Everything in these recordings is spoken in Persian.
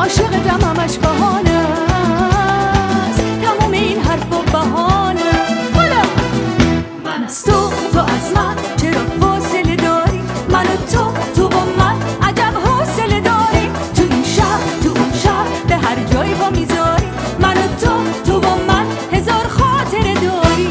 عاشقتم همش بهانه است، تموم این حرف و بهانه. من از تو، تو از من، چرا فاصله داری؟ من و تو و من، عجب حوصله داری. تو این شهر، تو اون شهر، به هر جایی پا میذاری. من و تو و من، هزار خاطره داری.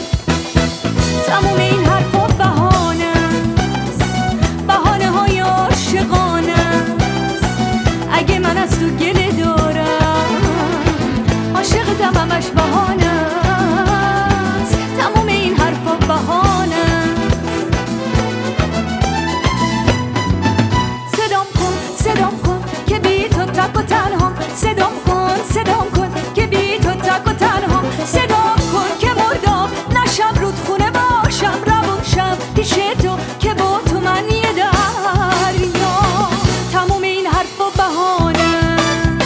تموم این حرف و بهانه است، بهانه های عاشقانه است. اگه من از تو گله دارم، عاشقتم همش بهانه است، تموم این حرف و بهانه است. صدام کن که بی تو تک و تنها. صدام کن که بی تو تک و تنها. صدام کن که مردم نشم، رود خونه باشم، روون شم پیش تو که با تو من یه دریا. تموم این حرف و بهانه.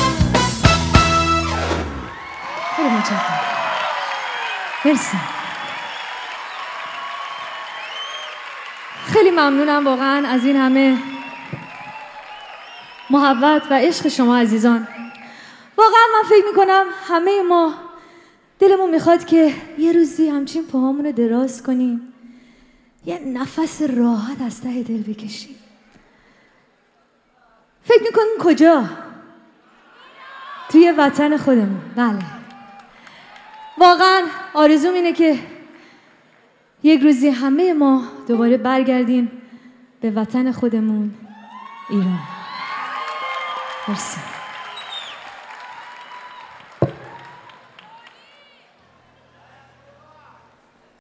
خیلی متشکرم، مرسی. خیلی ممنونم واقعا از این همه محبت و عشق شما عزیزان. واقعا من فکر میکنم همه ما دلمون میخواد که یه روزی همچین پاهامون رو دراز کنیم، یه نفس راحت از ته دل بکشیم. فکر میکنیم کجا؟ توی وطن خودمون. بله، واقعا آرزوم اینه که یک روزی همه ما دوباره برگردیم به وطن خودمون، ایران. مرسی.